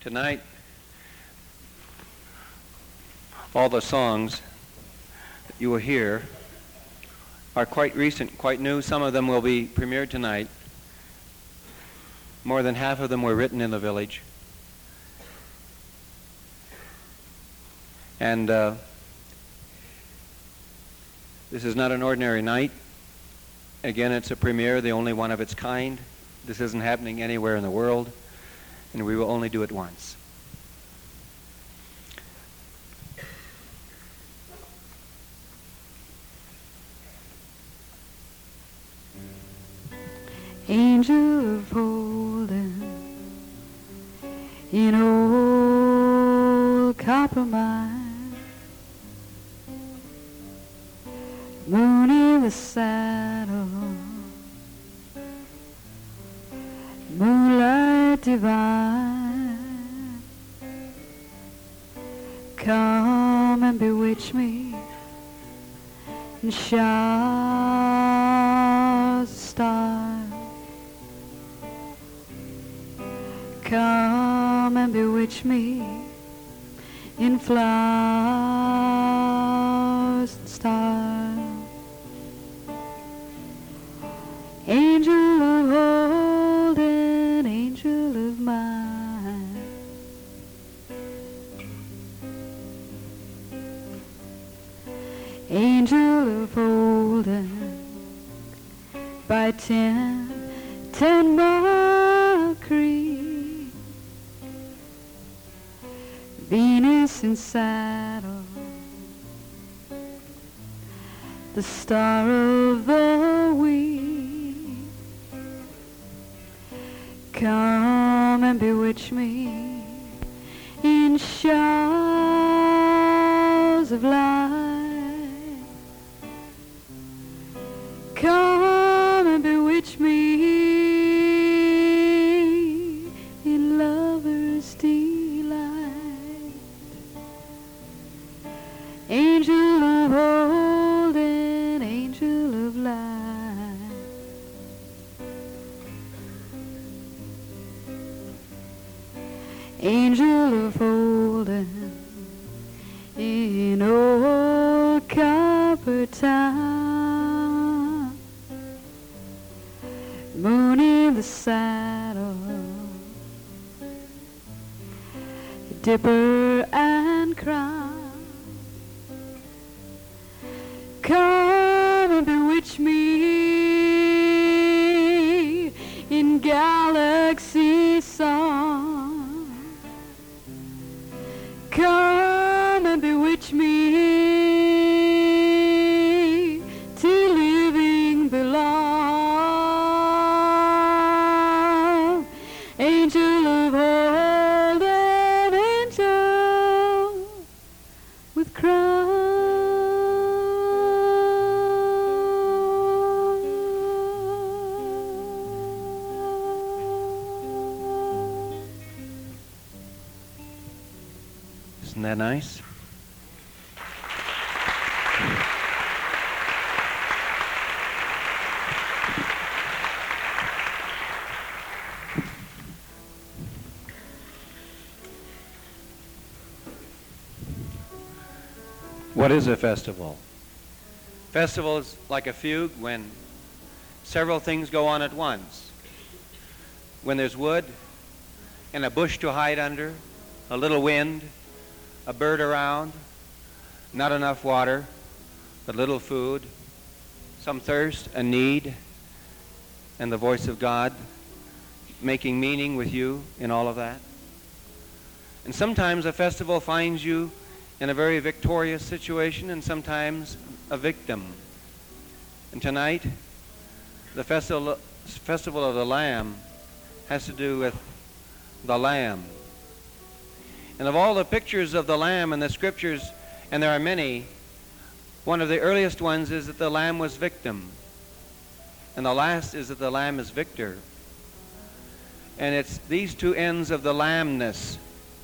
Tonight, all the songs that you will hear are quite recent, quite new. Some of them will be premiered tonight. More than half of them were written in the village. And this is not an ordinary night. Again, it's a premiere, the only one of its kind. This isn't happening anywhere in the world, and we will only do it once. Angel of Holden in old copper mine, moon in the saddle, moonlight divine, come and bewitch me and showers of stars. Come and bewitch me in flowers and stars. Angel of Holden, angel of mine, angel of Holden, by 10 Mile Creek, Venus in saddle, the star of the week, come and bewitch me in showers of light, come and bewitch me in lover's delight. Angel of Holden, angel of light, angel of Holden in old copper town, moon in the saddle, dipper and crown, come and bewitch me in galaxy song, come and bewitch me till living belong. Angel of Holden, angel with crown. Isn't that nice? What is a festival? Festival is like a fugue when several things go on at once. When there's wood and a bush to hide under, a little wind, a bird around, not enough water, but little food, some thirst, a need, and the voice of God making meaning with you in all of that. And sometimes a festival finds you in a very victorious situation and sometimes a victim. And tonight, the festival of the Lamb has to do with the Lamb. And of all the pictures of the Lamb in the scriptures, and there are many, one of the earliest ones is that the Lamb was victim. And the last is that the Lamb is victor. And it's these two ends of the lambness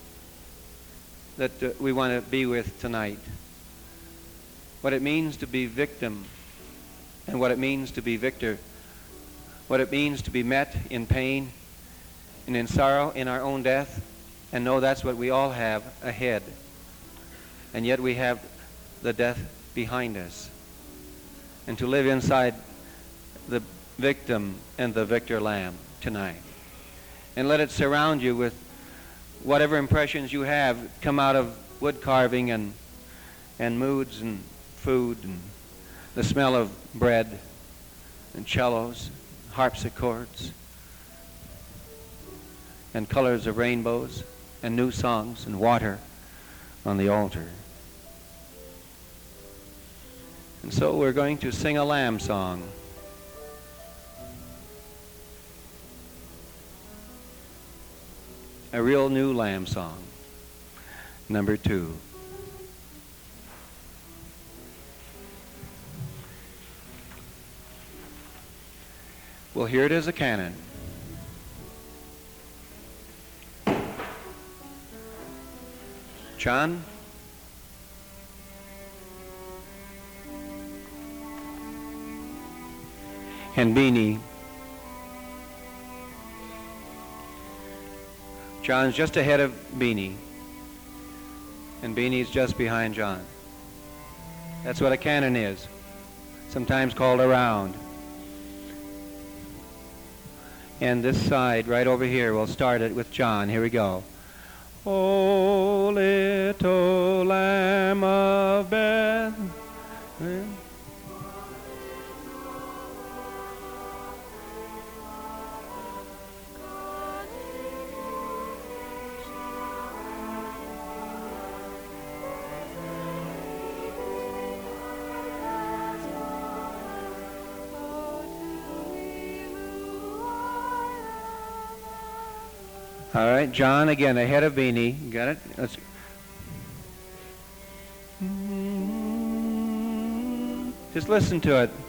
that we want to be with tonight. What it means to be victim and what it means to be victor. What it means to be met in pain and in sorrow, in our own death, and know that's what we all have ahead. And yet we have the death behind us. And to live inside the victim and the victor lamb tonight. And let it surround you with whatever impressions you have come out of wood carving and moods and food and the smell of bread and cellos, harpsichords, and colors of rainbows and new songs and water on the altar. And so we're going to sing a lamb song. A real new lamb song. Number 2. We'll hear it as a canon. John? And Beanie. John's just ahead of Beanie. And Beanie's just behind John. That's what a canon is. Sometimes called a round. And this side, right over here, we'll start it with John. Here we go. Oh, little lamb of Bethlehem. All right, John again ahead of Beanie. Got it? Let's. Just listen to it.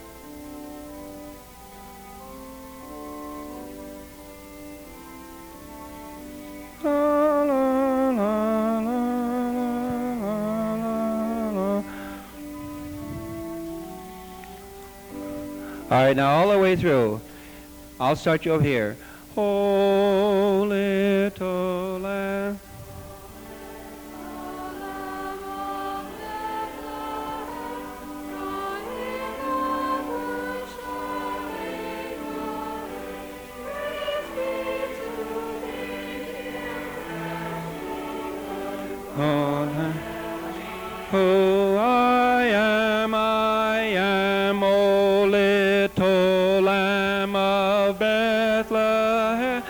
All right, now all the way through. I'll start you over here. Oh, little lamb. Oh, I am, oh, little lamb of Bethlehem.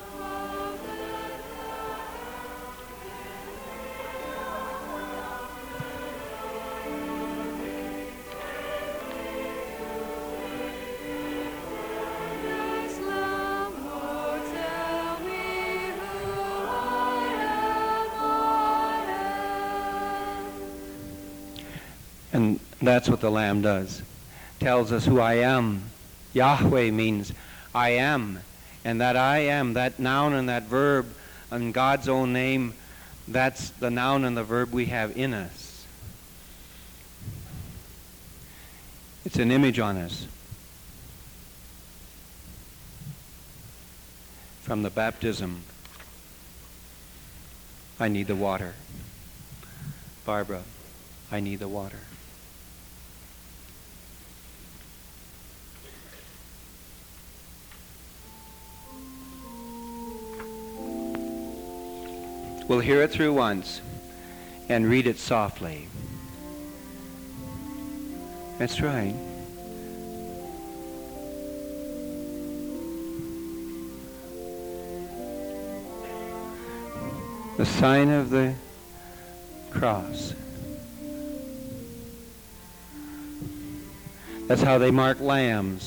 And that's what the Lamb does. Tells us who I am. Yahweh means I am. And that I am, that noun and that verb in God's own name, that's the noun and the verb we have in us. It's an image on us. From the baptism, I need the water. Barbara, I need the water. We'll hear it through once and read it softly. That's right. The sign of the cross. That's how they mark lambs.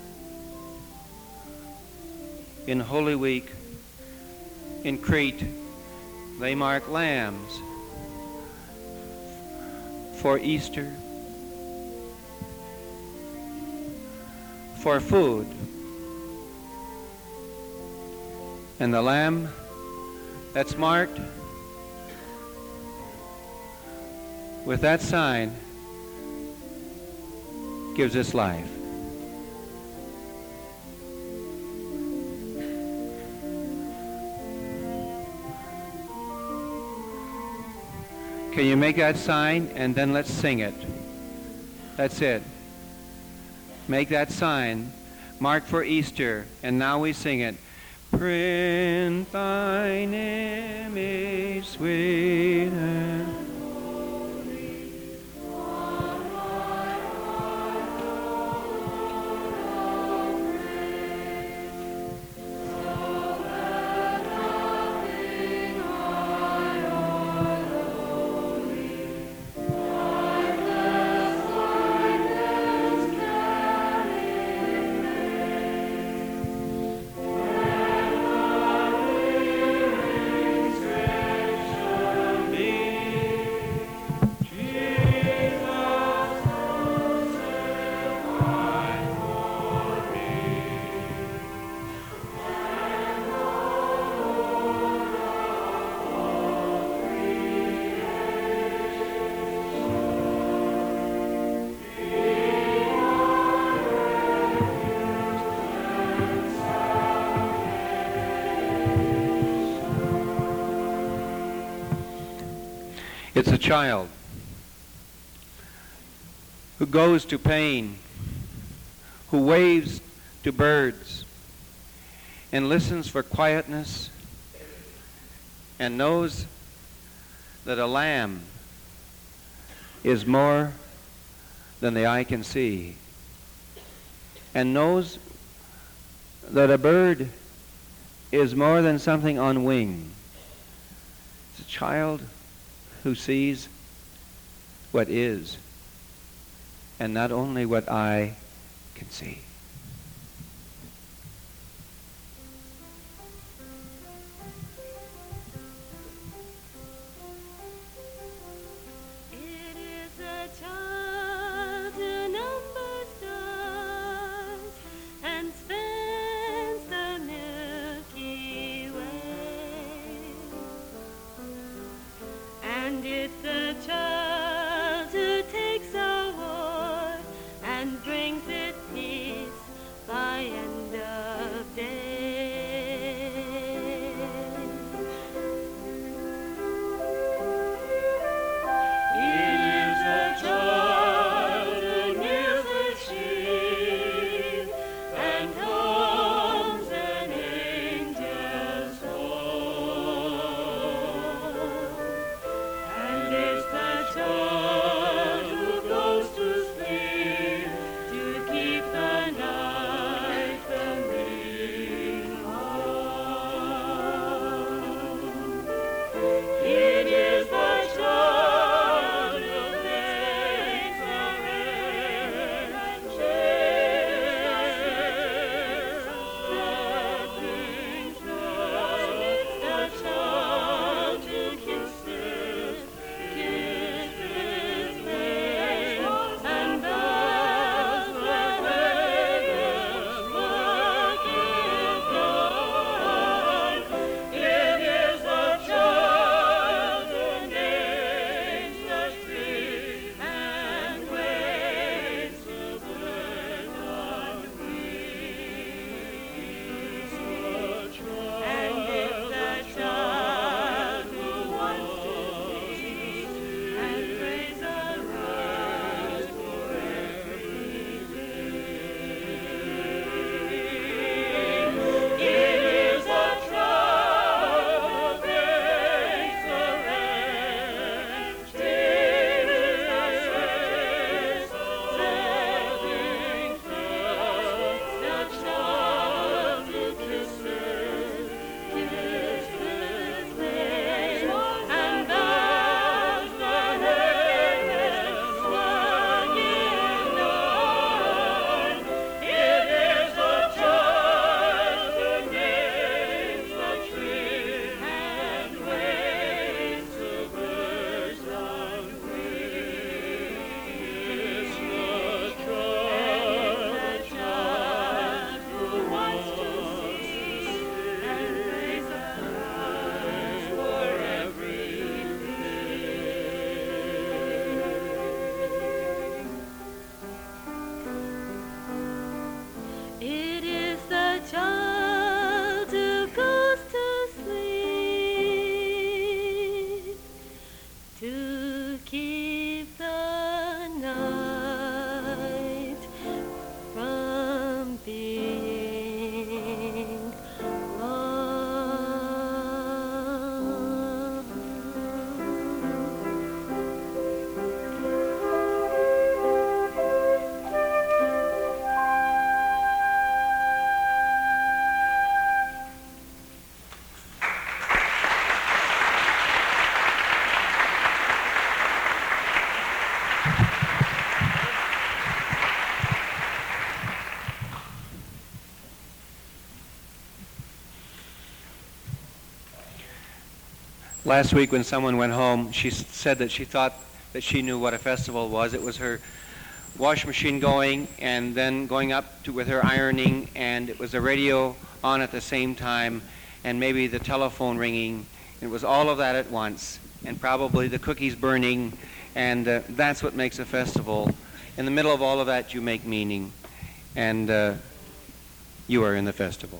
In Holy Week, in Crete, they mark lambs for Easter, for food. And the lamb that's marked with that sign gives us life. Can you make that sign and then let's sing it? That's it. Make that sign. Mark for Easter. And now we sing it. Print thine image sweet and it's a child who goes to pain, who waves to birds, and listens for quietness, and knows that a lamb is more than the eye can see, and knows that a bird is more than something on wing. It's a child who sees what is, and not only what eye can see. It is a child who numbers stars and spans the Milky Way. And it's a child who takes a war and brings it peace by end of day. It is a child who kneels with sheep and comes an angel's call. And it's the child who goes to sleep to keep the Last week when someone went home, she said that she thought that she knew what a festival was. It was her wash machine going and then going up to with her ironing, and it was the radio on at the same time, and maybe the telephone ringing. It was all of that at once, and probably the cookies burning, and that's what makes a festival. In the middle of all of that, you make meaning, and you are in the festival.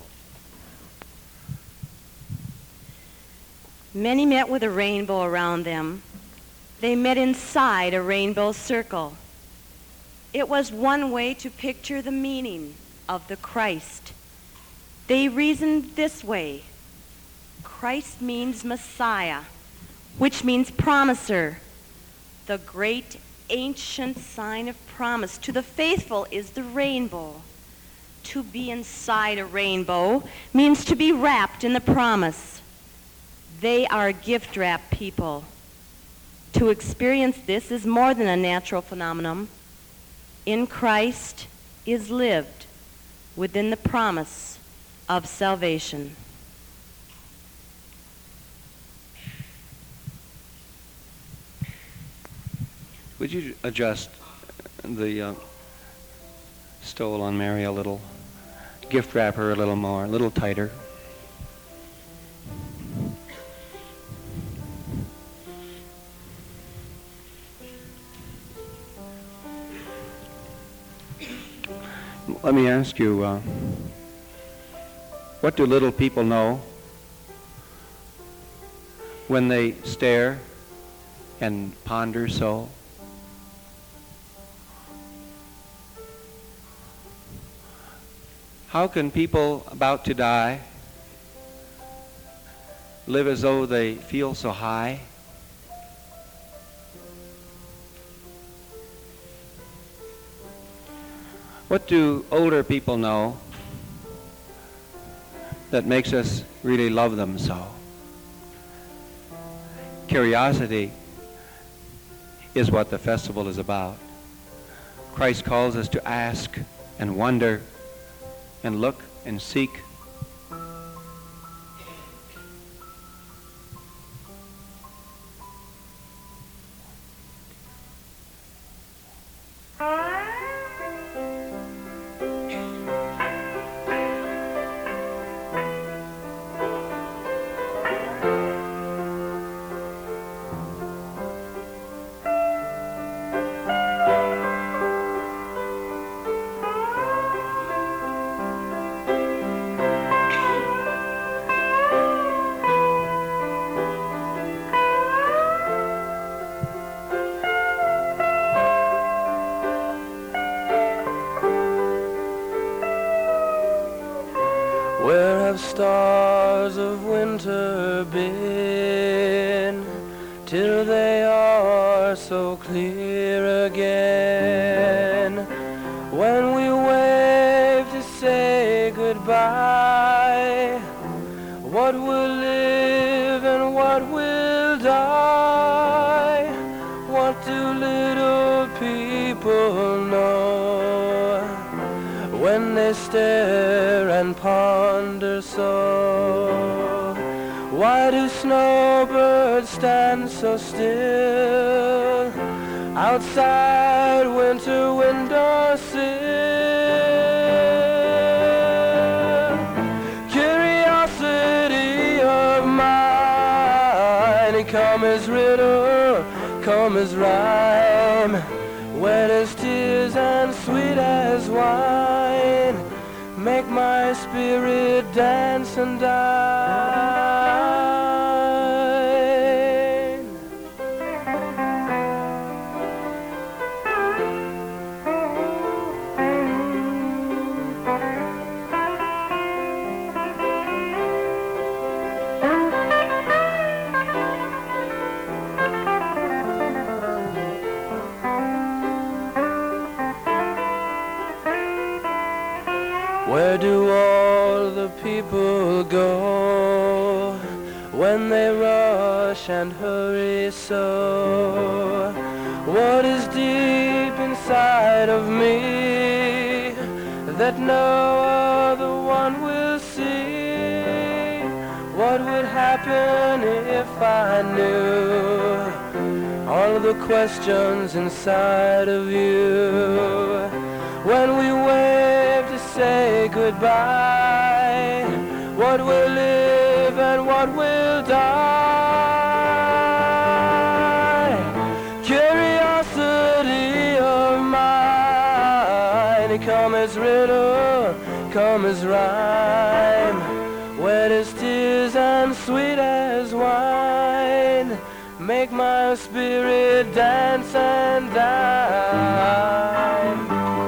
Many met with a rainbow around them. They met inside a rainbow circle. It was one way to picture the meaning of the Christ. They reasoned this way. Christ means Messiah, which means promiser. The great ancient sign of promise to the faithful is the rainbow. To be inside a rainbow means to be wrapped in the promise. They are gift-wrapped people. To experience this is more than a natural phenomenon. In Christ is lived within the promise of salvation. Would you adjust the stole on Mary a little? Gift wrap her a little more, a little tighter. Let me ask you, what do little people know when they stare and ponder so? How can people about to die live as though they feel so high? What do older people know that makes us really love them so? Curiosity is what the festival is about. Christ calls us to ask and wonder and look and seek. Where have stars of winter been till they are so clear again? When we wave to say goodbye, what will live and what will die? What do little people know when they stare and ponder so? Why do snowbirds stand so still outside winter windowsill? Curiosity of mine, come as riddle, come as rhyme, wet as tears and sweet as wine, make my spirit dance and dine. Where do all the people go when they rush and hurry so? What is deep inside of me that no other one will see? What what would happen if I knew all of the questions inside of you. When we wave to say goodbye, what will live and what will die? Curiosity of mine, come as riddle, come as rhyme, wet as tears and sweet as wine, make my spirit dance and die.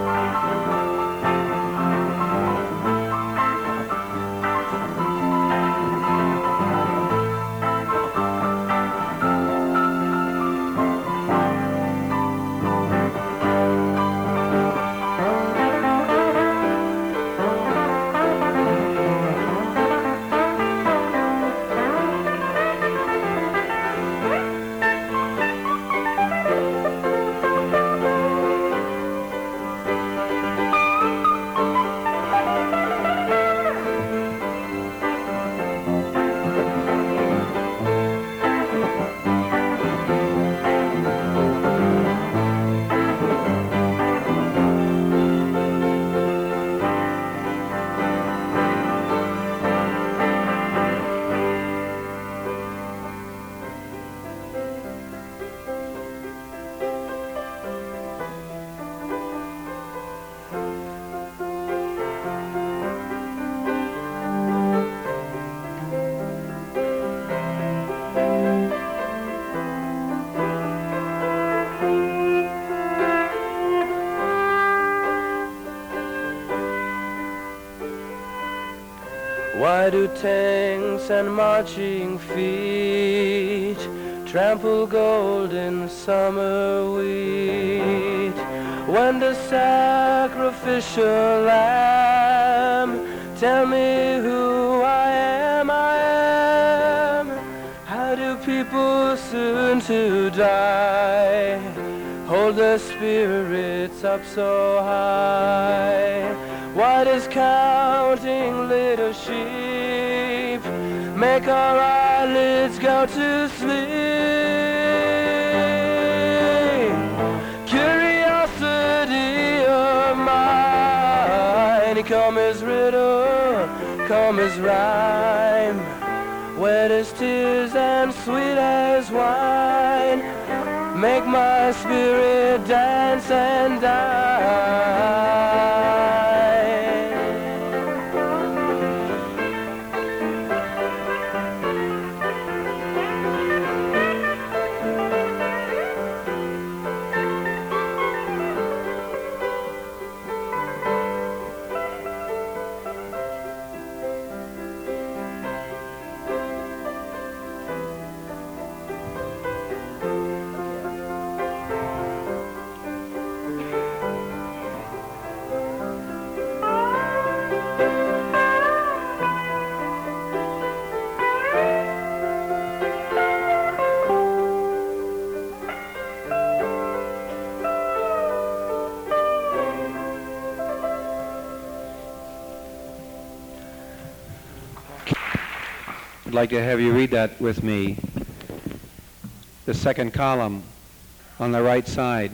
Why do tanks and marching feet trample golden summer wheat? When the sacrificial lamb tell me who I am, how do people soon to die hold their spirits up so high? Why does counting little sheep make our eyelids go to sleep? Curiosity of mine, come as riddle, come as rhyme, wet as tears and sweet as wine, make my spirit dance and die. I'd like to have you read that with me. The second column on the right side.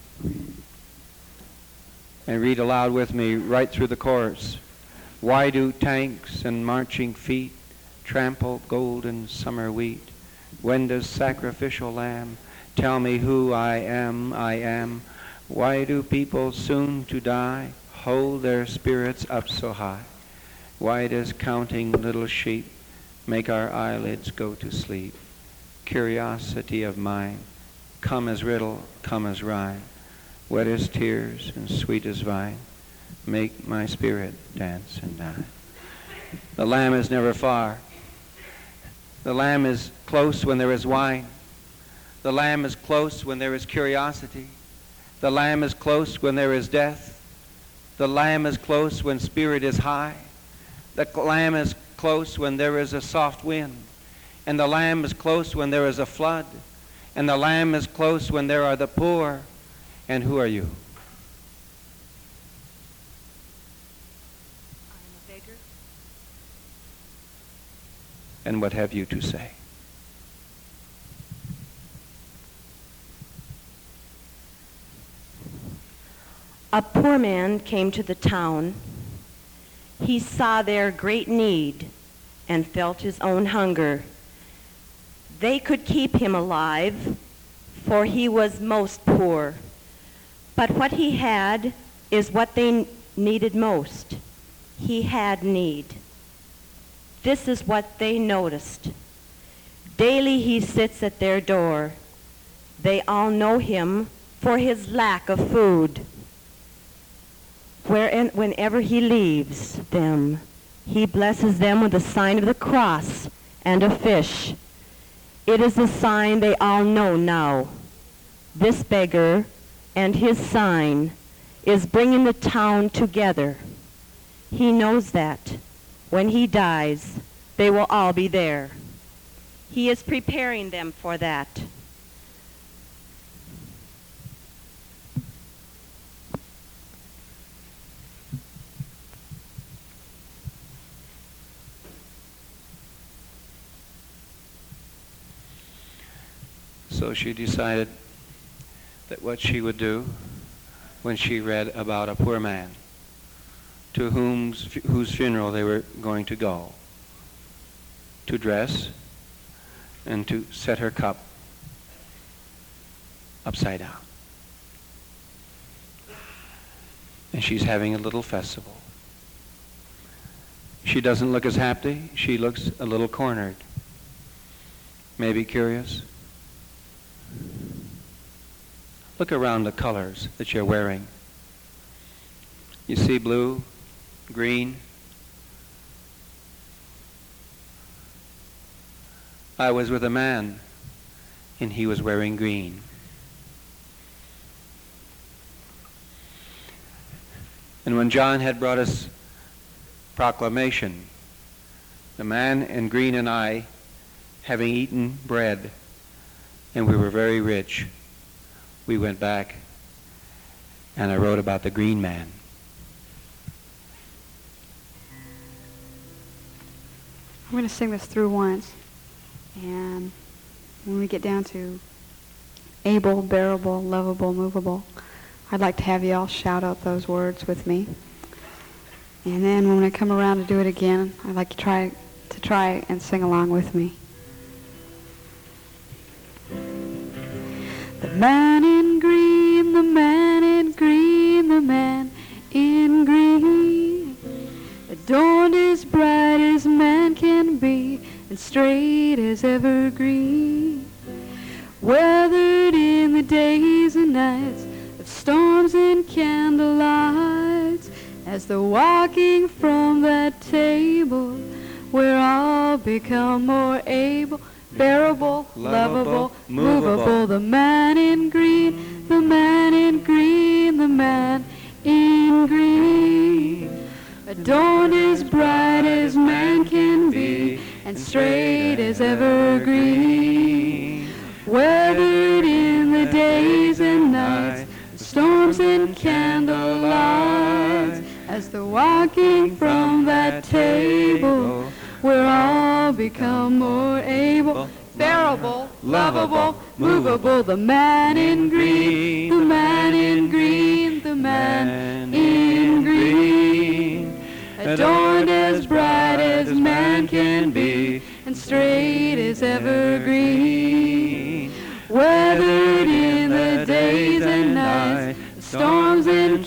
And read aloud with me right through the chorus. Why do tanks and marching feet trample golden summer wheat? When does sacrificial lamb tell me who I am, I am? Why do people soon to die hold their spirits up so high? Why does counting little sheep make our eyelids go to sleep? Curiosity of mine, come as riddle, come as rhyme, wet as tears and sweet as vine, make my spirit dance and die. The Lamb is never far. The Lamb is close when there is wine. The Lamb is close when there is curiosity. The Lamb is close when there is death. The Lamb is close when spirit is high. The Lamb is close when there is a soft wind. And the Lamb is close when there is a flood. And the Lamb is close when there are the poor. And who are you? I'm a beggar. And what have you to say? A poor man came to the town. He saw their great need and felt his own hunger. They could keep him alive, for he was most poor. But what he had is what they needed most. He had need. This is what they noticed. Daily he sits at their door. They all know him for his lack of food. Whenever he leaves them, he blesses them with the sign of the cross and a fish. It is a sign they all know now. This beggar and his sign is bringing the town together. He knows that when he dies, they will all be there. He is preparing them for that. So she decided that what she would do when she read about a poor man to whose funeral they were going to go, to dress and to set her cup upside down. And she's having a little festival. She doesn't look as happy. She looks a little cornered. Maybe curious. Look around the colors that you're wearing. You see blue, green. I was with a man, and he was wearing green. And when John had brought us proclamation, the man in green and I, having eaten bread, and we were very rich, we went back, and I wrote about the green man. I'm going to sing this through once, and when we get down to able, bearable, lovable, movable, I'd like to have you all shout out those words with me. And then when I come around to do it again, I'd like you to try and sing along with me. The man in green, the man in green, the man in green, adorned as bright as man can be, and straight as evergreen, weathered in the days and nights of storms and candlelights, as the walking from that table where all become more able, bearable, lovable, movable. The man in green, the man in green, the man in green, adorned as bright as man can be, and straight as evergreen, weathered in the days and nights, storms and candlelights, as the walking from that table where all become more able, bearable, lovable, movable. The man in green, the man in green, the man in green, adorned as bright as man can be, and straight as evergreen, weathered in the days and nights, storms and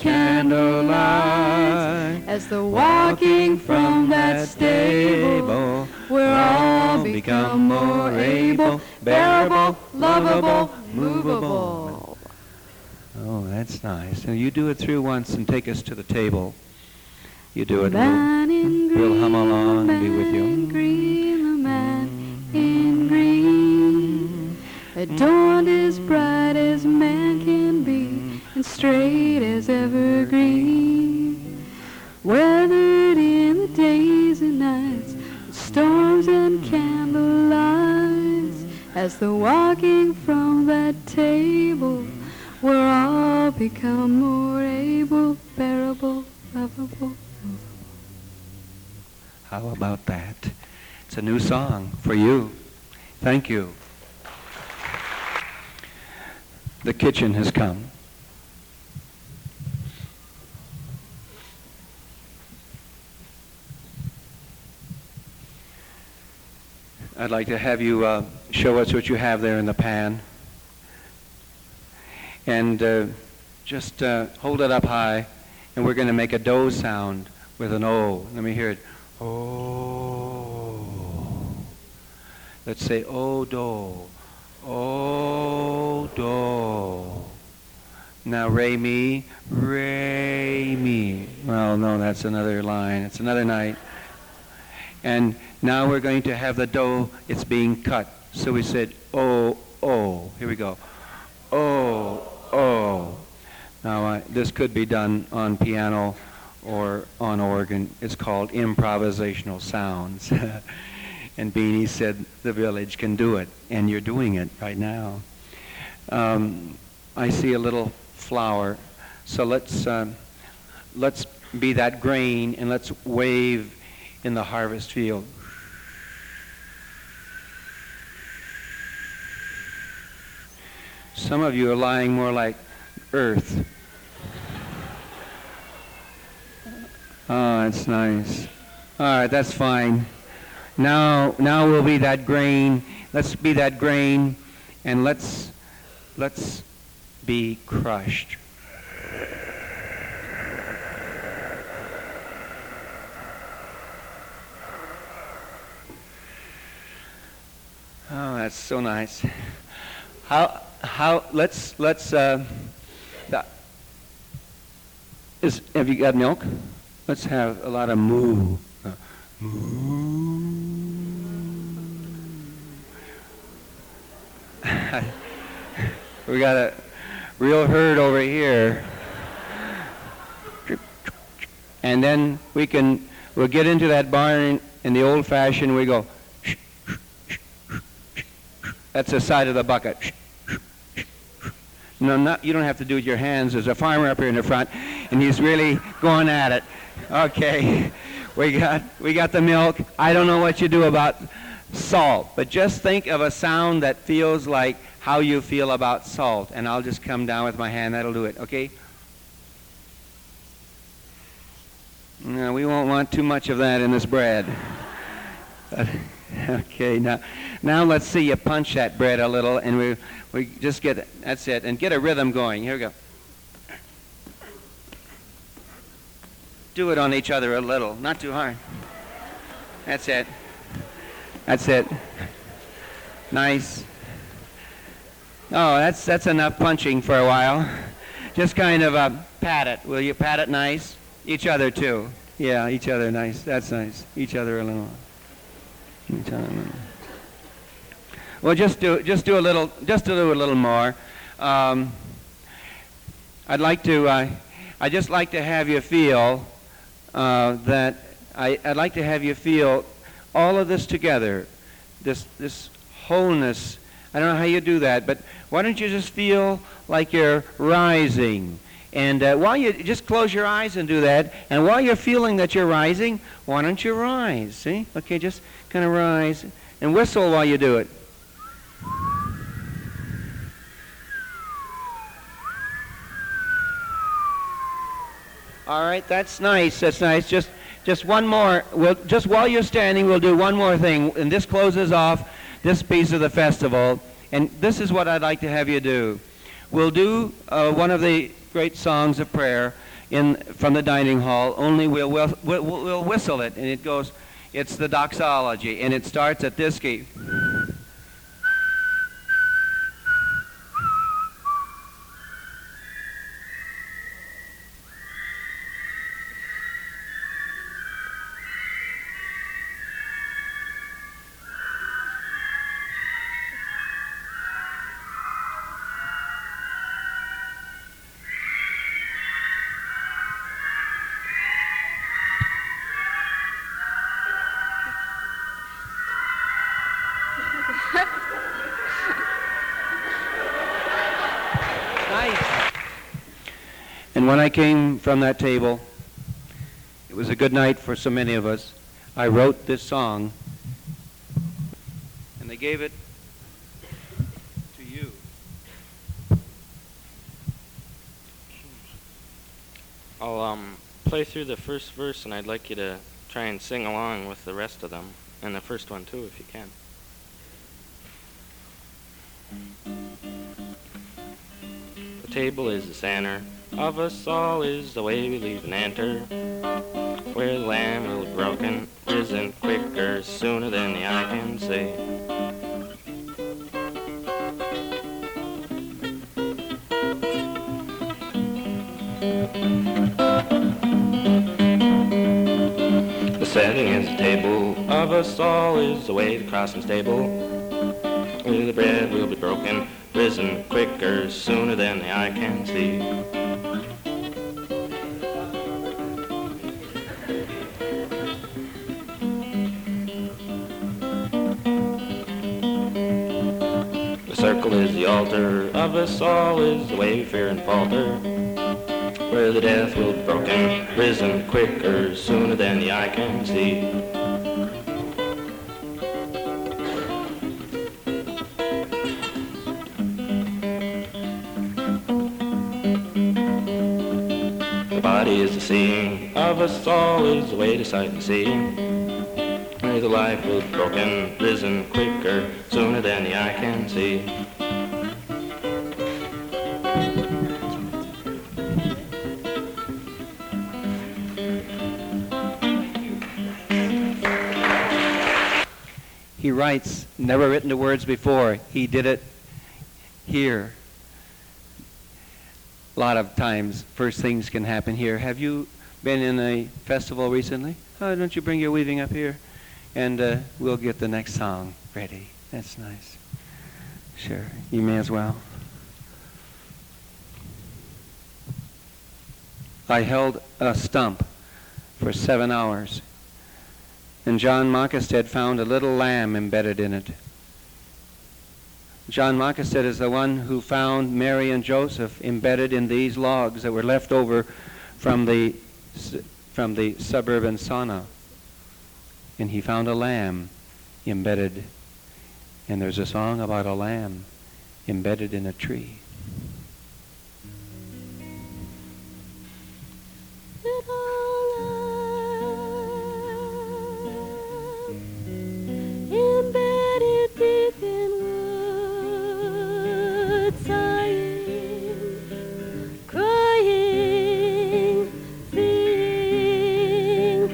candlelight, as the walking from that stable where all become more able, bearable, lovable, movable. Oh, that's nice. Now you do it through once and take us to the table. You do it. Man in green, we'll hum along and be with the man you. in green, the man in green, adorned as bright as man can be, and straight as evergreen, weathered in the days and nights, storms and candlelights, as the walking from that table where all become more able, bearable, lovable. How about that? It's a new song for you. Thank you. The kitchen has come. I'd like to have you show us what you have there in the pan. And just hold it up high, and we're going to make a do sound with an O. Let me hear it. Oh. Let's say O, do. O, do. Now re, mi, re, mi. Well, no, that's another line. It's another night. And now we're going to have the do. It's being cut. So we said O, O. Here we go. O, O. Now, this could be done on piano or on organ. It's called improvisational sounds. And Beanie said the village can do it, and you're doing it right now. I see a little flower, so let's be that grain, and let's wave in the harvest field. Some of you are lying more like earth. Oh, that's nice. All right, that's fine. Now we'll be that grain. Let's be that grain, and let's be crushed. Oh, that's so nice. Have you got milk? Let's have a lot of moo. Moo. We got a real herd over here. And then we'll get into that barn in the old fashioned, we go. That's the side of the bucket. No, you don't have to do it with your hands. There's a farmer up here in the front, and he's really going at it. Okay, we got the milk. I don't know what you do about salt, but just think of a sound that feels like how you feel about salt, and I'll just come down with my hand. That'll do it, okay? No, we won't want too much of that in this bread. Okay, now let's see you punch that bread a little, and we just get, that's it, and get a rhythm going. Here we go. Do it on each other a little, not too hard. That's it. That's it. Nice. Oh, that's enough punching for a while. Just kind of pat it. Will you pat it nice? Each other too. Yeah, each other nice. That's nice. Each other a little. Each other a little. Well, just do a little more. I'd just like to have you feel that I'd like to have you feel all of this together, this wholeness. I don't know how you do that, but why don't you just feel like you're rising? And while you just close your eyes and do that, and while you're feeling that you're rising, why don't you rise? See? Okay, just kind of rise and whistle while you do it. All right, that's nice. That's nice. Just one more. Just while you're standing, we'll do one more thing, and this closes off this piece of the festival. And this is what I'd like to have you do. We'll do one of the great songs of prayer from the dining hall. Only we'll whistle it, and it goes. It's the doxology, and it starts at this key. And when I came from that table, it was a good night for so many of us. I wrote this song they gave it to you. I'll play through the first verse, and I'd like you to try and sing along with the rest of them, and the first one too, if you can. The table is the center of us all, is the way we leave and enter, where the lamb will be broken, risen quicker, sooner than the eye can see. The setting is the table of us all, is the way the crossing's table, where the bread will be broken, risen quicker, sooner than the eye can see. The circle is the altar of us all, is the way we fear and falter, where the death will be broken, risen quicker, sooner than the eye can see. The body is the seeing of us all, is the way to sight and seeing, where the life will be broken, risen quicker, sooner than the eye can see. He writes, never written the words before. He did it here. A lot of times, first things can happen here. Have you been in a festival recently? Oh, don't you bring your weaving up here? And we'll get the next song ready. That's nice. Sure, you may as well. I held a stump for 7 hours. And John Mockestead found a little lamb embedded in it. John Mockestead is the one who found Mary and Joseph embedded in these logs that were left over from the suburban sauna. And he found a lamb embedded. And there's a song about a lamb embedded in a tree. Embedded deep in wood, sighing, crying, seeing,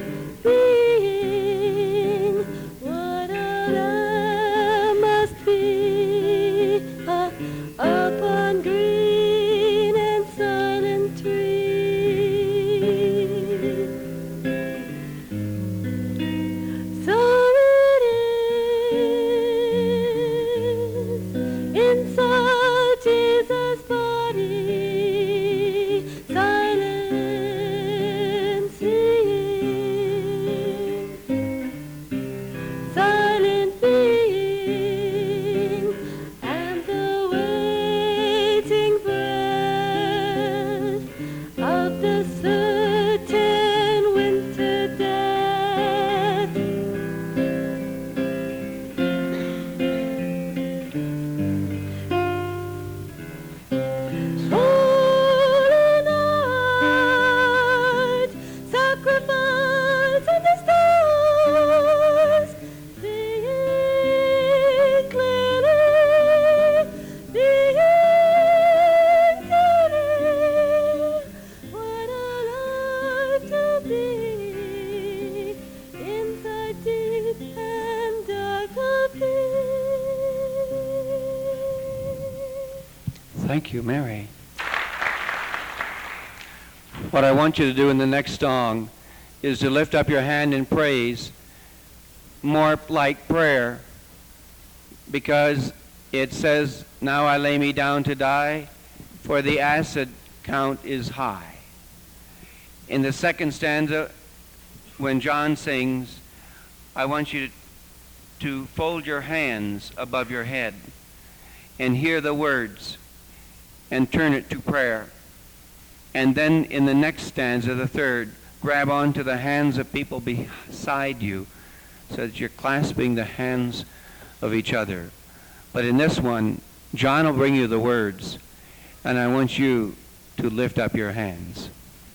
being, what a lamb must be upon green and silent trees. So inside Jesus' body, silent seeing, silent being, and the waiting breath of the certain winter death. Holy night, sacrifice in the stars, seeing clearly, being dearly, what a life to be inside deep and dark of peace. Thank you, Mary. What I want you to do in the next song is to lift up your hand in praise, more like prayer, because it says, now I lay me down to die, for the acid count is high. In the second stanza, when John sings, I want you to fold your hands above your head and hear the words and turn it to prayer. And then in the next stanza, the third, grab onto the hands of people beside you so that you're clasping the hands of each other. But in this one, John will bring you the words, and I want you to lift up your hands.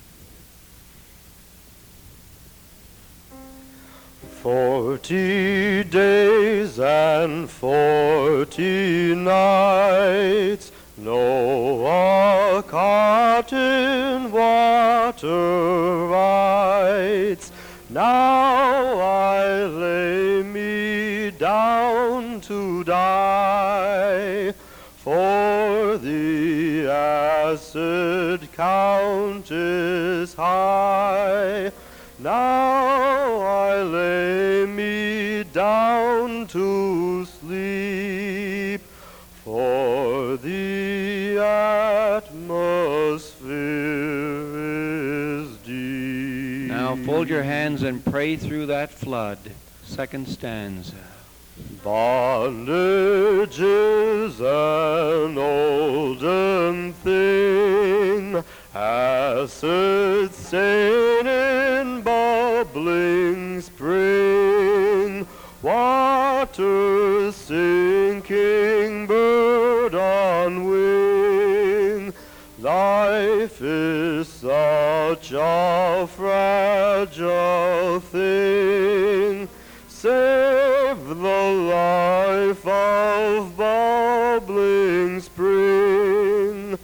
40 days and 40 nights, Noah caught in water rides. Now I lay me down to die, for the acid count is high. Now I lay me down to sleep, for the atmosphere is deep. Now fold your hands and pray through that flood. Second stanza. Bondage is an olden thing, acid stain in bubbling spring, water sinking, bird on wing. Life is such a fragile thing. Save the life of bubbling spring.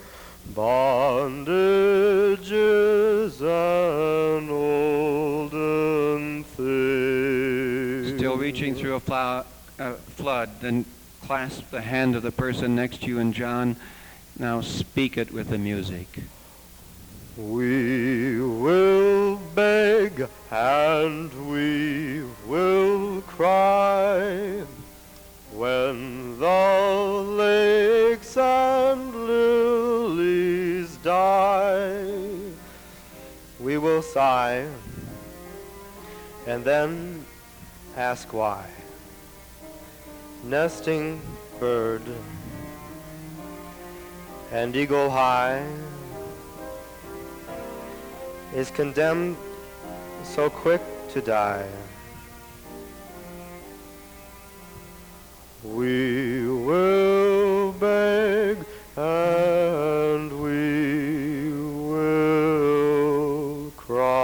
Bondage is an olden thing. Still reaching through a flood, then clasp the hand of the person next to you, and John, now speak it with the music. We will beg and we will cry when the lakes and lilies die. We will sigh and then ask why. Nesting bird and eagle high is condemned so quick to die. We will beg and we will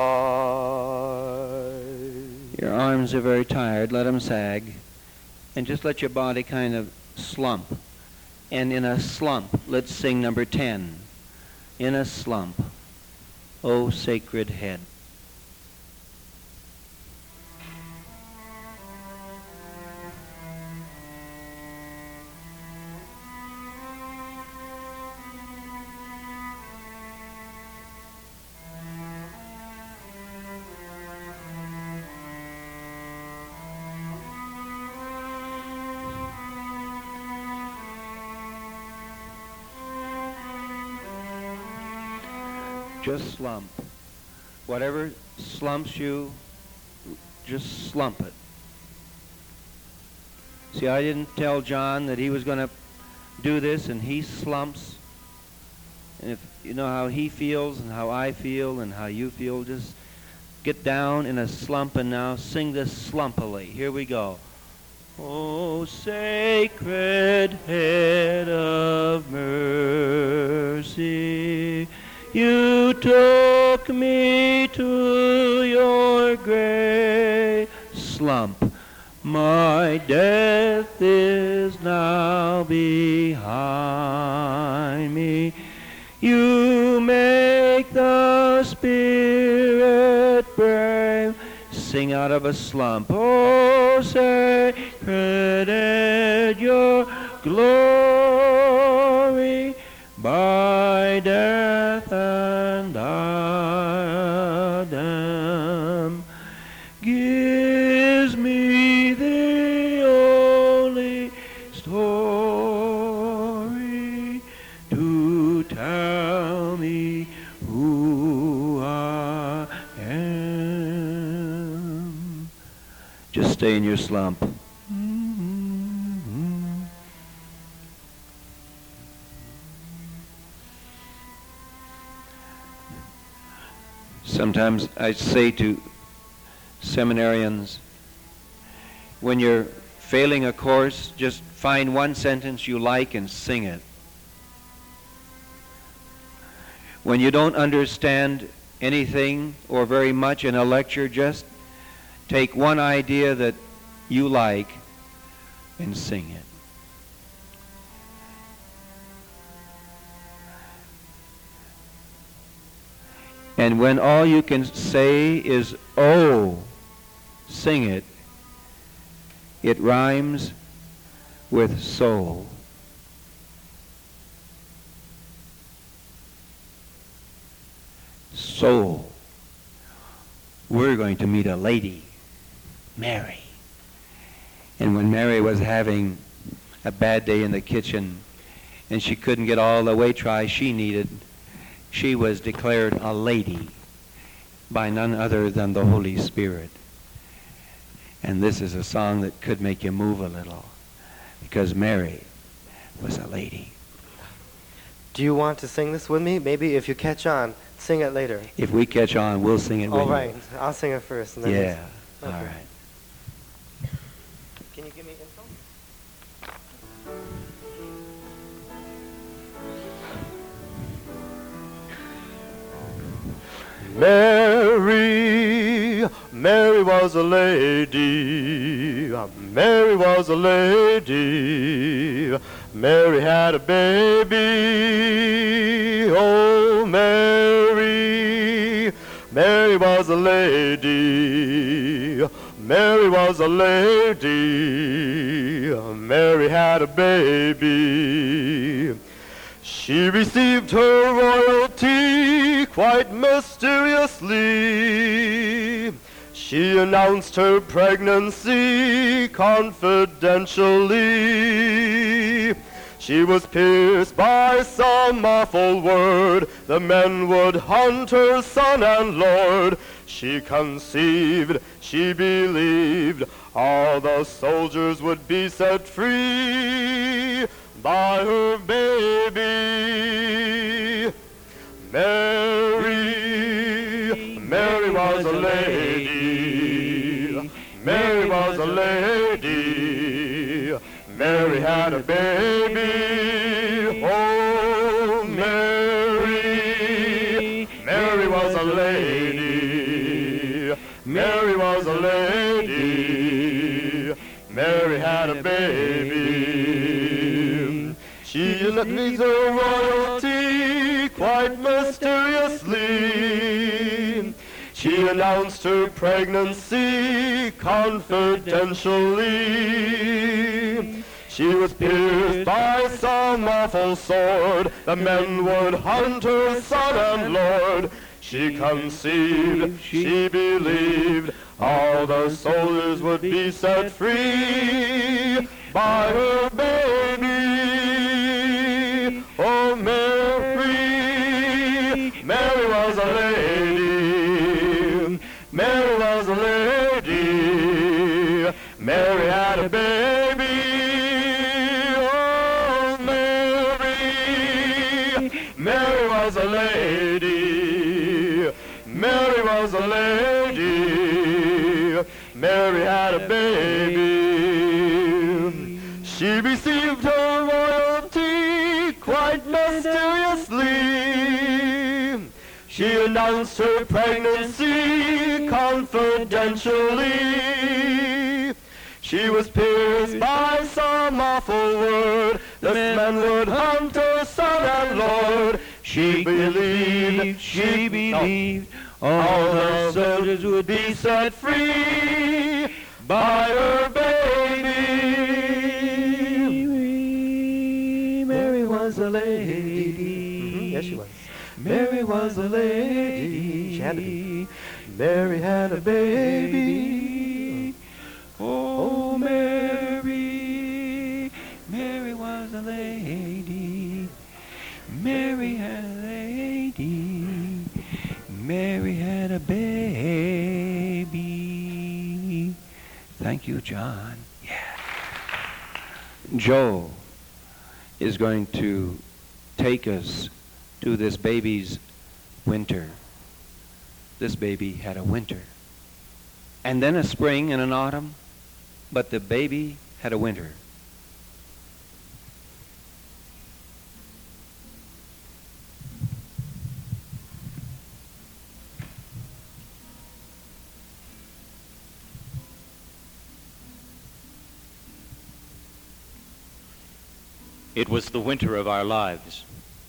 cry. Your arms are very tired. Let them sag. And just let your body kind of slump. And in a slump, let's sing number 10. In a slump, O sacred head. Just slump. Whatever slumps you, just slump it. See, I didn't tell John that he was going to do this, and he slumps. And if you know how he feels and how I feel and how you feel, just get down in a slump and now sing this slumpily. Here we go. O sacred head of mercy, you took me to your grave. Slump. My death is now behind me. You make the spirit brave. Sing out of a slump. Oh, sacred head, your glory by death and diadem gives me the only story to tell me who I am. Just stay in your slump. Sometimes I say to seminarians, when you're Failing a course, just find one sentence you like and sing it. When you don't understand anything or very much in a lecture, just take one idea that you like and sing it. And when all you can say is, oh, sing it, it rhymes with soul. Soul. We're going to meet a lady, Mary. And when Mary was having a bad day in the kitchen and she couldn't get all the wheat rye she needed, she was declared a lady by none other than the Holy Spirit. And this is a song that could make you move a little, because Mary was a lady. Do you want to sing this with me? Maybe if you catch on, sing it later. If we catch on, we'll sing it with All you. right, I'll sing it first. And then Yeah, Okay. all right. Can you give me info? Mary, Mary was a lady. Mary was a lady. Mary had a baby. Oh, Mary, Mary was a lady. Mary was a lady. Mary had a baby. She received her royalty quite mysteriously. She announced her pregnancy confidentially. She was pierced by some awful word. The men would hunt her son and lord. She conceived, she believed, all the soldiers would be set free by her baby. Mary, Mary was a lady. Mary was a lady. Mary had a baby. Oh, Mary, Mary was a lady. Mary was a lady. Mary had a baby. She received her royalty quite mysteriously. She announced her pregnancy confidentially. She was pierced by some awful sword. The men would hunt her son and lord. She conceived, she believed, all the soldiers would be set free by her baby. Oh, Mary, Mary was a lady. Mary was a lady. Mary had a baby. Oh, Mary, Mary was a lady. Mary was a lady. Mary had a baby. She received her royalty quite mysteriously. She announced her pregnancy confidentially. She was pierced by some awful word. The men would hunt her son and lord. She believed, all the soldiers would be set free by her baby. Mary was a lady. Yes, she was. Mary was a lady. She had to be. Mary had a baby. Oh, Mary, Mary was a lady. Mary had a lady. Mary had a baby. Thank you, John. Yeah. Joe is going to take us to this baby's winter. This baby had a winter. And then a spring and an autumn. But the baby had a winter. It was the winter of our lives.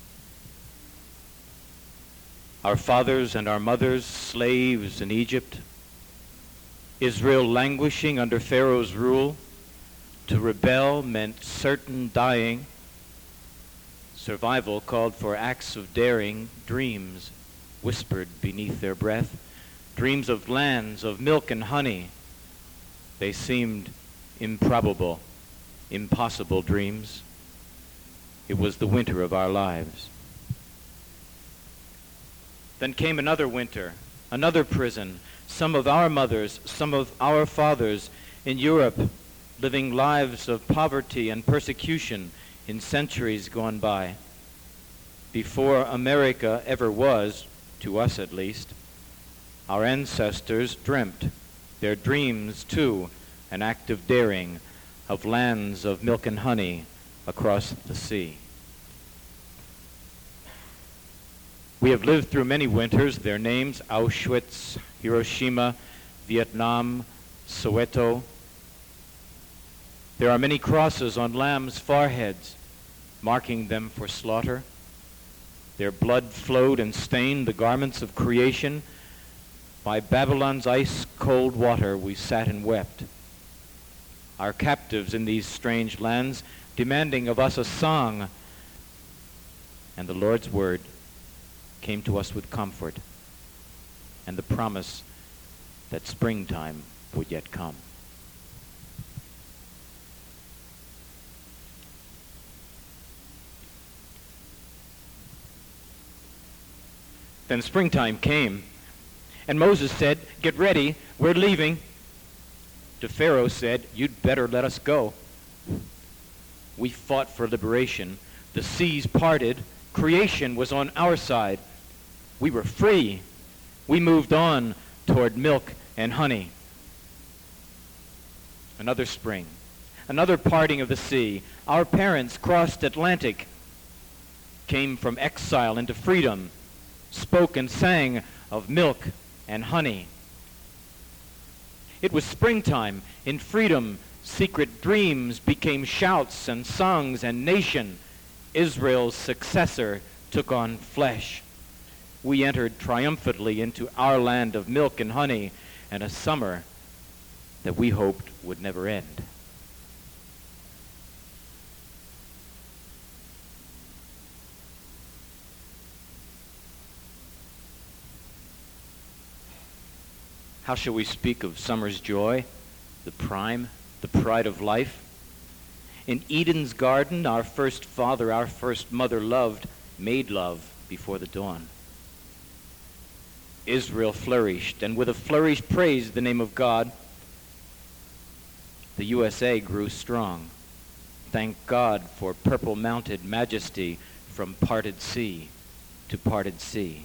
Our fathers and our mothers, slaves in Egypt. Israel languishing under Pharaoh's rule. To rebel meant certain dying. Survival called for acts of daring, dreams whispered beneath their breath. Dreams of lands of milk and honey. They seemed improbable, impossible dreams. It was the winter of our lives. Then came another winter, another prison. Some of our mothers, some of our fathers in Europe, living lives of poverty and persecution in centuries gone by. Before America ever was, to us at least, our ancestors dreamt, their dreams too, an act of daring, of lands of milk and honey, across the sea. We have lived through many winters, their names Auschwitz, Hiroshima, Vietnam, Soweto. There are many crosses on lambs' foreheads, marking them for slaughter. Their blood flowed and stained the garments of creation. By Babylon's ice-cold water we sat and wept. Our captives in these strange lands, demanding of us a song. And the Lord's word came to us with comfort and the promise that springtime would yet come. Then springtime came, and Moses said, "Get ready, we're leaving." To Pharaoh said, "You'd better let us go." We fought for liberation. The seas parted. Creation was on our side. We were free. We moved on toward milk and honey. Another spring, another parting of the sea. Our parents crossed Atlantic, came from exile into freedom, spoke and sang of milk and honey. It was springtime. In freedom, secret dreams became shouts and songs, and nation, Israel's successor, took on flesh. We entered triumphantly into our land of milk and honey, and a summer that we hoped would never end. How shall we speak of summer's joy, the prime, the pride of life? In Eden's garden, our first father, our first mother loved, made love before the dawn. Israel flourished, and with a flourish praised the name of God. The USA grew strong. Thank God for purple-mounted majesty from parted sea to parted sea.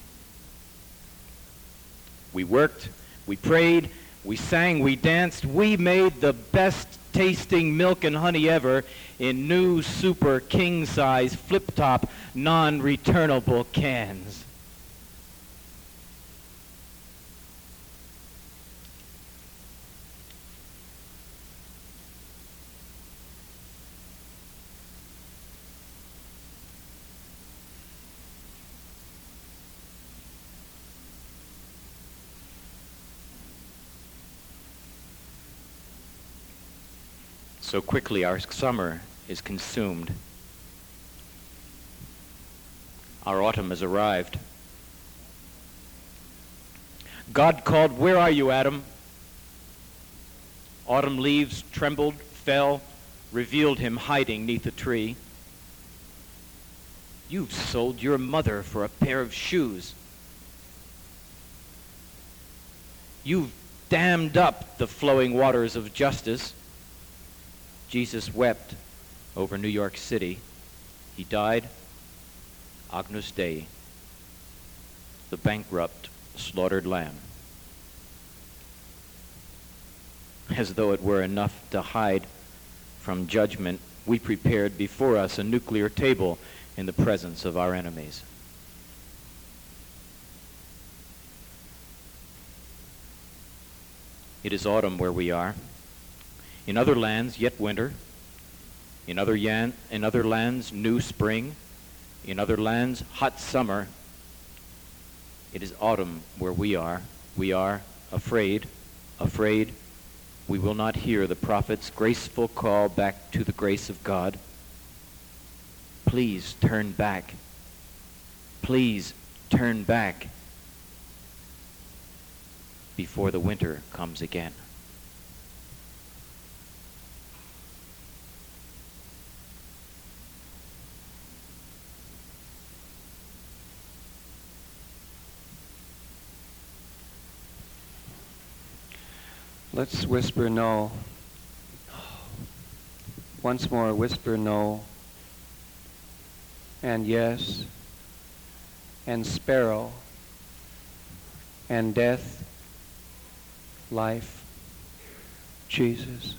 We worked, we prayed, we sang, we danced. We made the best tasting milk and honey ever in new super king-size flip-top non-returnable cans. So quickly our summer is consumed. Our autumn has arrived. God called, "Where are you, Adam?" Autumn leaves trembled, fell, revealed him hiding 'neath a tree. You've sold your mother for a pair of shoes. You've dammed up the flowing waters of justice. Jesus wept over New York City. He died, Agnus Dei, the bankrupt, slaughtered lamb. As though it were enough to hide from judgment, we prepared before us a nuclear table in the presence of our enemies. It is autumn where we are. In other lands, yet winter. In other lands, new spring. In other lands, hot summer. It is autumn where we are. We are afraid. We will not hear the prophet's graceful call back to the grace of God. Please turn back. Please turn back before the winter comes again. Let's whisper no. Once more, whisper no, and yes, and sparrow, and death, life, Jesus.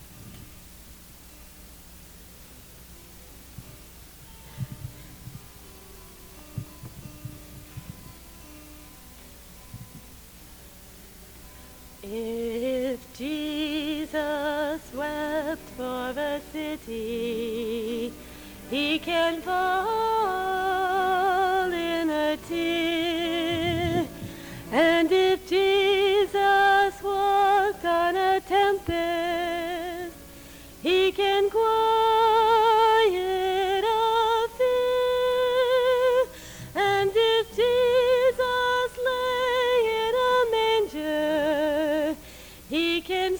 If Jesus wept for the city, he can fall in a tear. And if Jesus walked on a tempest, he can quiet a fear. And if Jesus lay in a manger, he can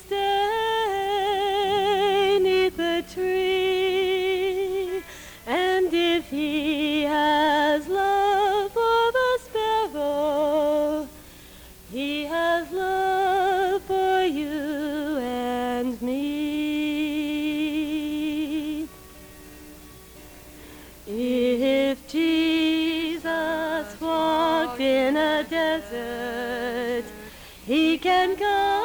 stay 'neath the tree. And if he has love for the sparrow, he has love for you and me. If Jesus walked in a desert, he can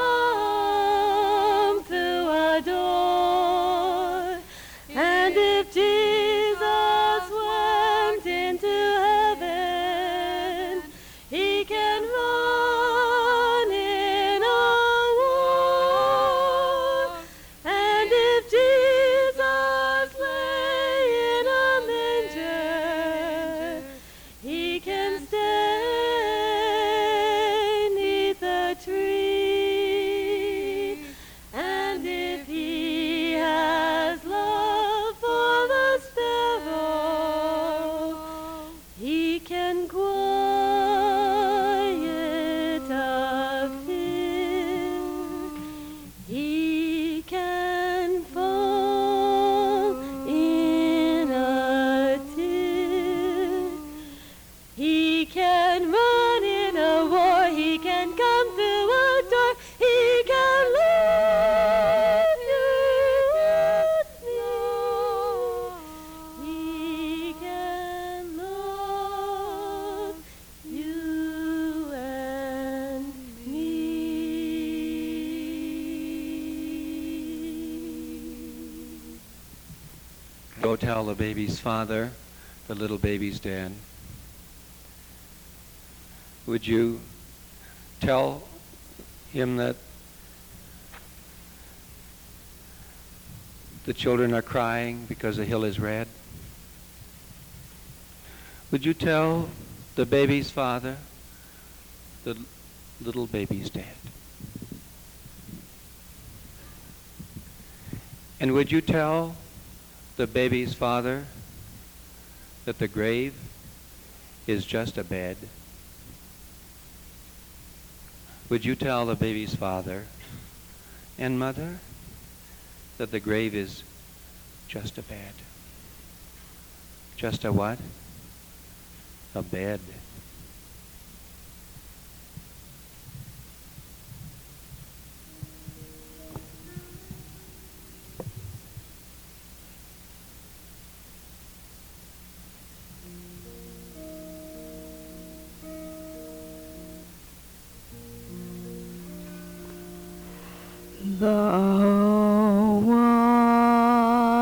come through a door. And if Jesus went into heaven, he can run in a war. And if Jesus lay in a manger, he can stay 'neath the tree. And if he has love for the sparrow, he can quiet a fear. He can fall in a tear. He can run in a war. He can come through a door. He can live you with me. He can love you and me. Go tell the baby's father, the little baby's dead. Would you tell him that the children are crying because the hill is red? Would you tell the baby's father the little baby's dead? And would you tell the baby's father that the grave is just a bed? Would you tell the baby's father and mother that the grave is just a bed? Just a what? A bed. The one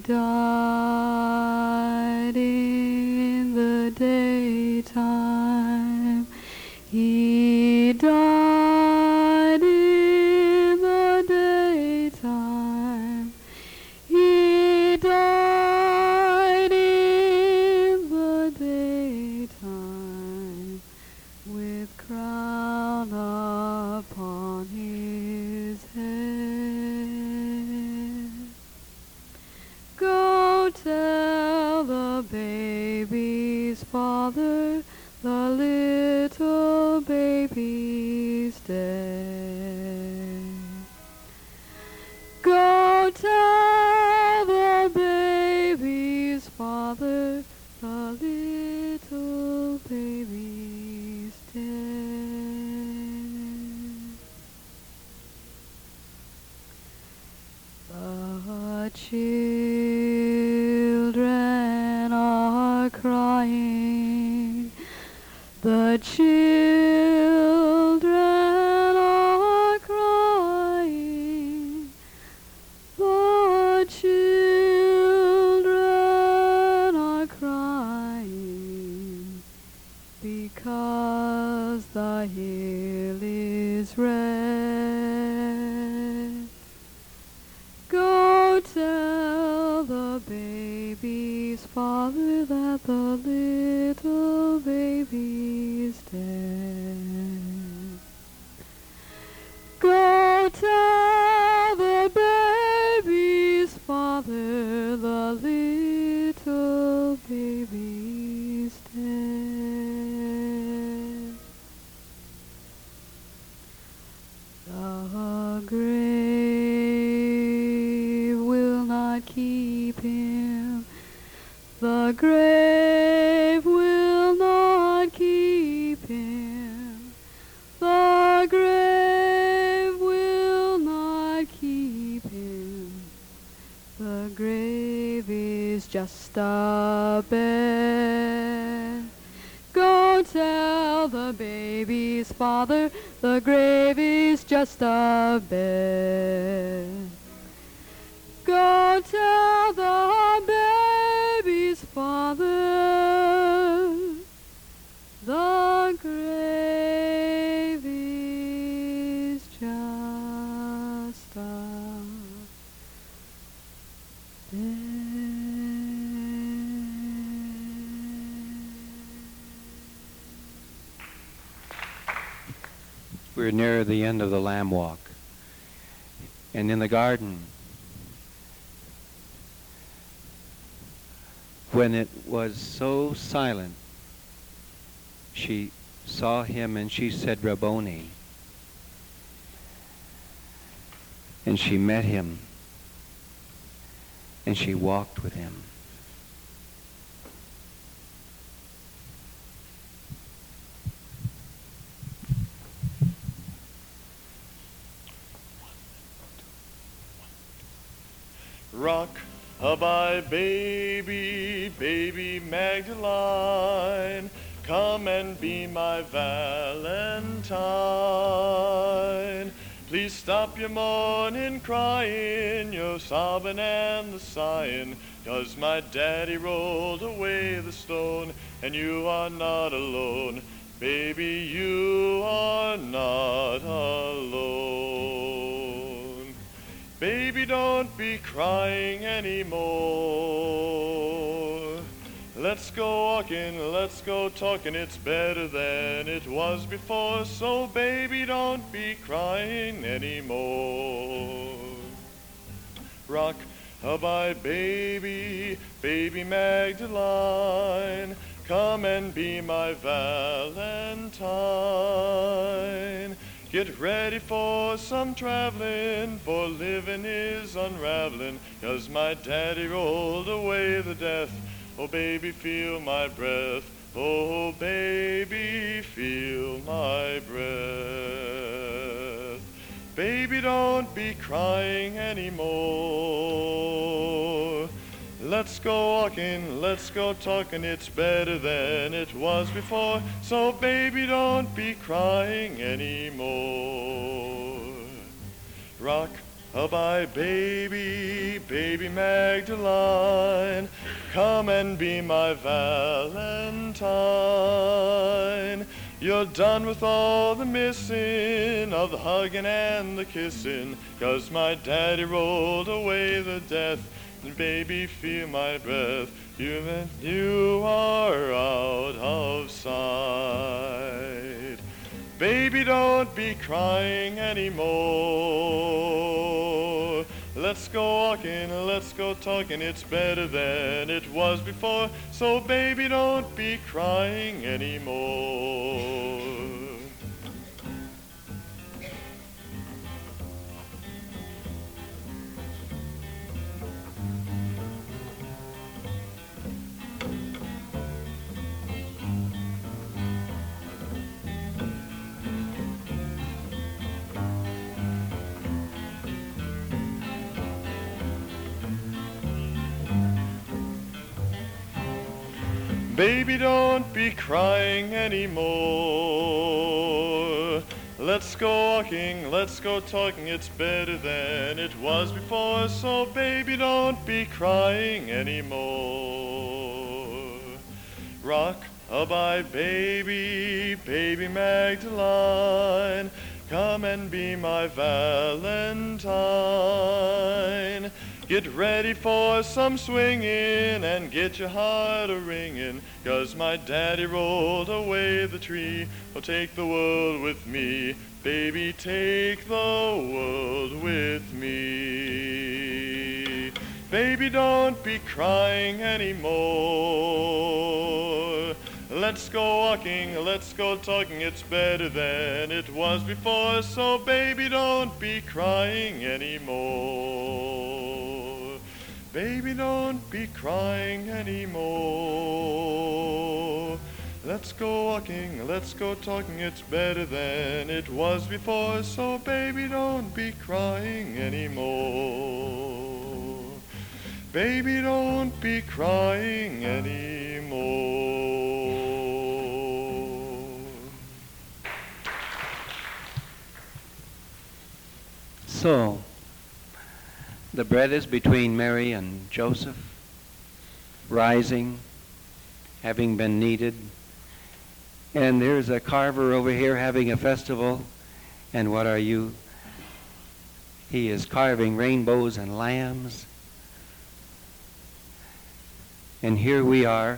died in the daytime. He died in the daytime. He died in the daytime with crown upon his head. Go tell the baby's father the little baby's dead. Go tell the baby's father the little baby's dead. The children are crying. The children are crying. The children are crying because the hill is red. Go tell the baby's father that the little baby's dead. Go tell the baby's father the little baby's dead. The grave will not keep him. The grave will not keep him. The grave will not keep him. The grave is just a bed. Go tell the baby's father the grave is just a bed. Go tell the baby's father the grave is just a bed. We're near the end of the Lamb Walk. And in the garden, when it was so silent, she saw him and she said, Rabboni. And she met him and she walked with him. Rock-a-bye, baby, baby Magdalene, come and be my Valentine. Please stop your mourning, crying, your sobbing and the sighing, 'cause my daddy rolled away the stone, and you are not alone. Baby, you are not alone. Baby, don't be crying anymore. Let's go walking, let's go talking, it's better than it was before. So baby, don't be crying anymore. Rock-a-bye, baby, baby Magdalene, come and be my Valentine. Get ready for some traveling, for living is unraveling, 'cause my daddy rolled away the death. Oh, baby, feel my breath. Oh, baby, feel my breath. Baby, don't be crying anymore. Let's go walking, let's go talking, it's better than it was before. So, baby, don't be crying anymore. Rock by baby, baby Magdalene. Come and be my Valentine. You're done with all the missing of the hugging and the kissing, 'cause my daddy rolled away the death. And baby, feel my breath. You are out of sight. Baby, don't be crying anymore. Let's go walking, let's go talking, it's better than it was before. So baby, don't be crying anymore. Baby, don't be crying anymore. Let's go walking, let's go talking, it's better than it was before. So baby, don't be crying anymore. Rock-a-bye, baby, baby Magdalene. Come and be my Valentine. Get ready for some swinging and get your heart a-ringing, 'cause my daddy rolled away the tree. Oh, take the world with me, baby, take the world with me. Baby, don't be crying anymore. Let's go walking, let's go talking, it's better than it was before. So baby, don't be crying anymore. Baby, don't be crying anymore. Let's go walking, let's go talking, it's better than it was before. So baby, don't be crying anymore. Baby, don't be crying anymore. So, the bread is between Mary and Joseph, rising, having been kneaded. And there's a carver over here having a festival. And what are you? He is carving rainbows and lambs. And here we are,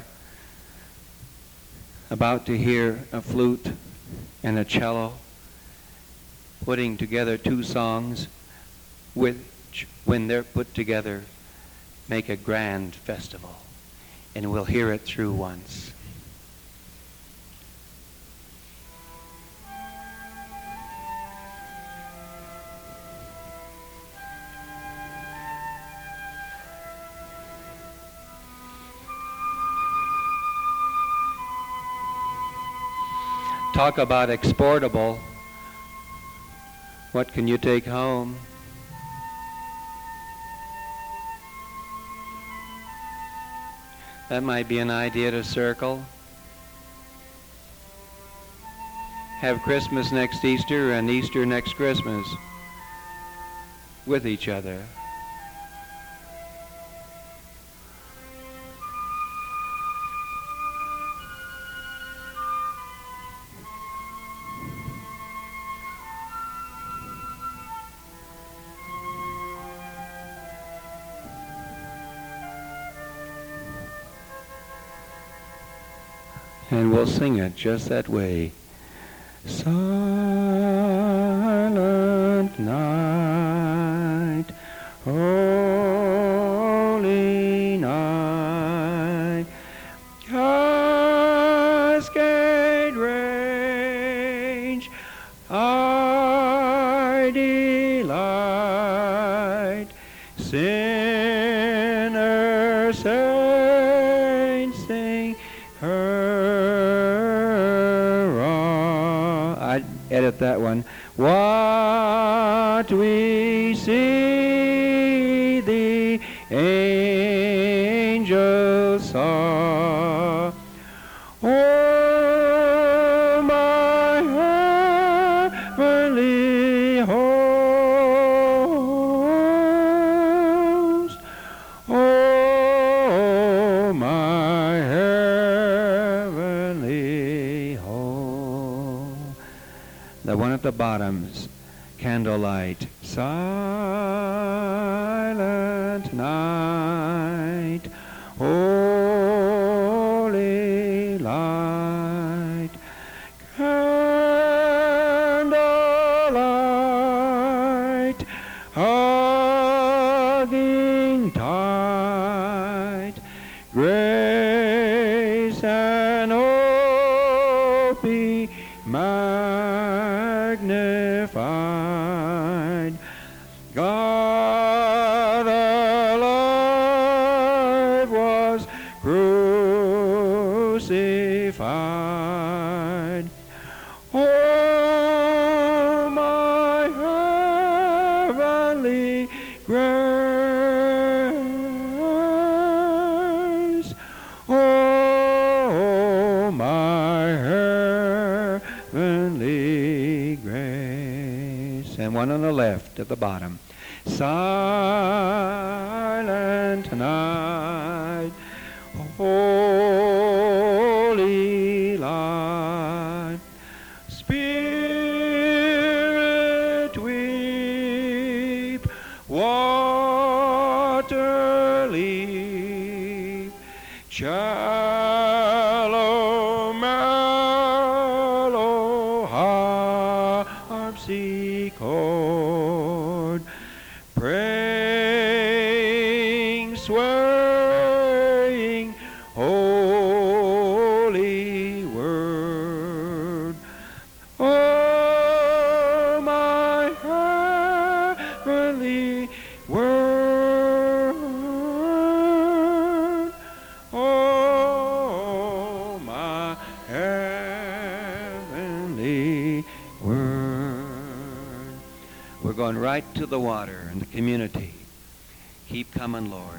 about to hear a flute and a cello putting together two songs which, when they're put together, make a grand festival. And we'll hear it through once. Talk about exportable. What can you take home? That might be an idea to circle. Have Christmas next Easter and Easter next Christmas with each other. And we'll sing it just that way. Silent night, holy night, cascade range, our delight, sinners, saints sing her. Edit that one. What we see, the angels saw. Oh, my heavenly home. the bottoms, candlelight. Silent night, holy light, candlelight, hugging tight, grace and hope be magnified. God alive was crucified. Oh, my heavenly grace. Oh, my heavenly grace. And one on the left at the bottom. Silent night, holy light, Spirit weep, water leap, shallow mellow harpsichord, praying, swaying, holy word. Oh, my heavenly word. Oh, my heavenly word. We're going right to the water and the community. Keep coming, Lord.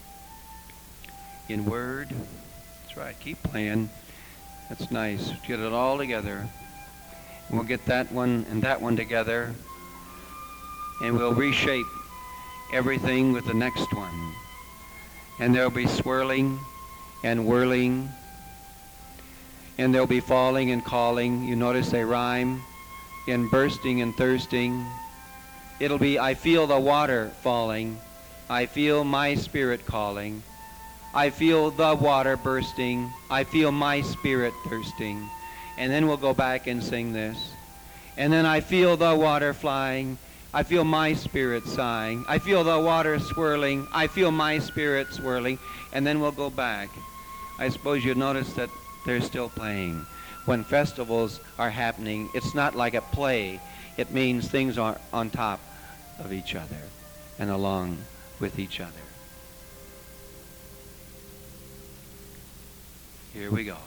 In word. That's right. Keep playing. That's nice. Get it all together. And we'll get that one and that one together. And we'll reshape everything with the next one. And there'll be swirling and whirling. And there'll be falling and calling. You notice they rhyme. And bursting and thirsting. It'll be, I feel the water falling. I feel my spirit calling. I feel the water bursting. I feel my spirit thirsting. And then we'll go back and sing this. And then I feel the water flying. I feel my spirit sighing. I feel the water swirling. I feel my spirit swirling. And then we'll go back. I suppose you'll notice that they're still playing. When festivals are happening, it's not like a play. It means things are on top of each other and along with each other. Here we go.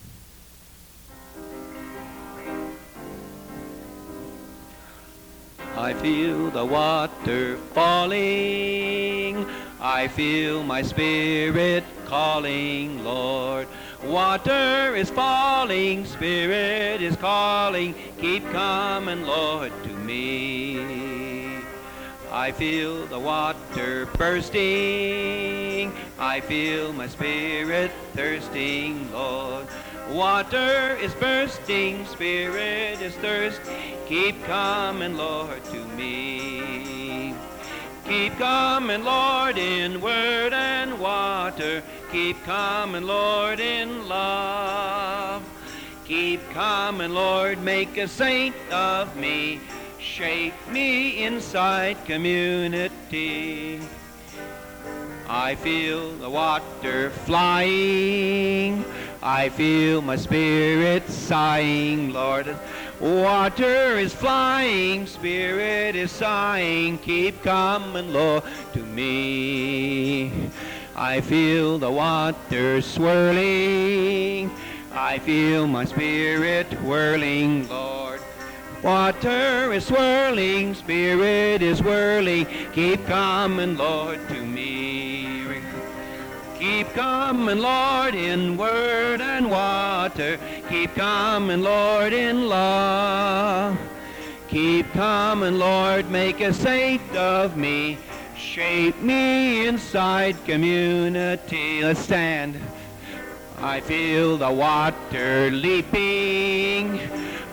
I feel the water falling. I feel my spirit calling, Lord. Water is falling, Spirit is calling. Keep coming, Lord, to me. I feel the water bursting. I feel my spirit thirsting, Lord. Water is bursting, Spirit is thirsting. Keep coming, Lord, to me. Keep coming, Lord, in word and water. Keep coming, Lord, in love. Keep coming, Lord, make a saint of me. Shape me inside community. I feel the water flying. I feel my spirit sighing, Lord. Water is flying, spirit is sighing. Keep coming, Lord, to me. I feel the water swirling. I feel my spirit whirling, Lord. Water is swirling, spirit is whirling. Keep coming, Lord, to me. Keep coming, Lord, in word and water. Keep coming, Lord, in love. Keep coming, Lord, make a saint of me. Shape me inside community. Let's stand. I feel the water leaping.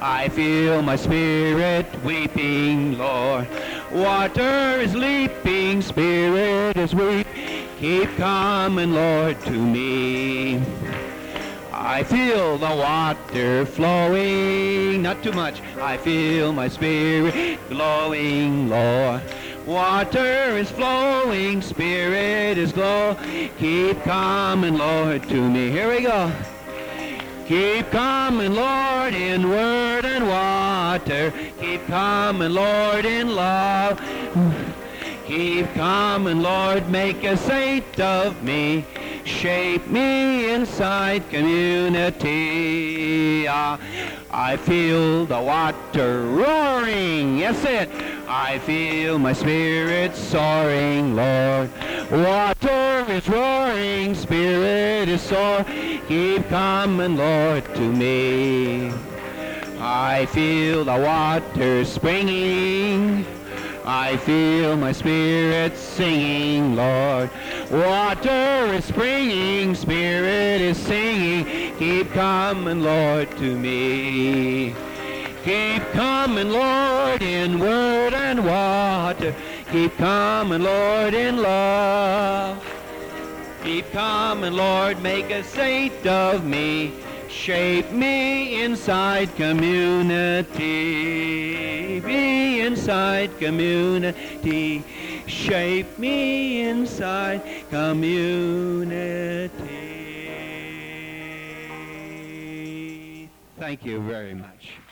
I feel my spirit weeping, Lord. Water is leaping, spirit is weak. Keep coming, Lord, to me. I feel the water flowing, not too much. I feel my spirit glowing, Lord. Water is flowing, spirit is glow. Keep coming, Lord, to me. Here we go. Keep coming, Lord, in word and water. Keep coming, Lord, in love. Keep coming, Lord, make a saint of me. Shape me inside community. I feel the water roaring. Yes, it. I feel my spirit soaring, Lord. Water is roaring, spirit is sore. Keep coming, Lord, to me. I feel the water springing. I feel my spirit singing, Lord. Water is springing, spirit is singing. Keep coming, Lord, to me. Keep coming, Lord, in word and water. Keep coming, Lord, in love. Keep coming, Lord, make a saint of me. Shape me inside community. Be inside community. Shape me inside community. Thank you very much.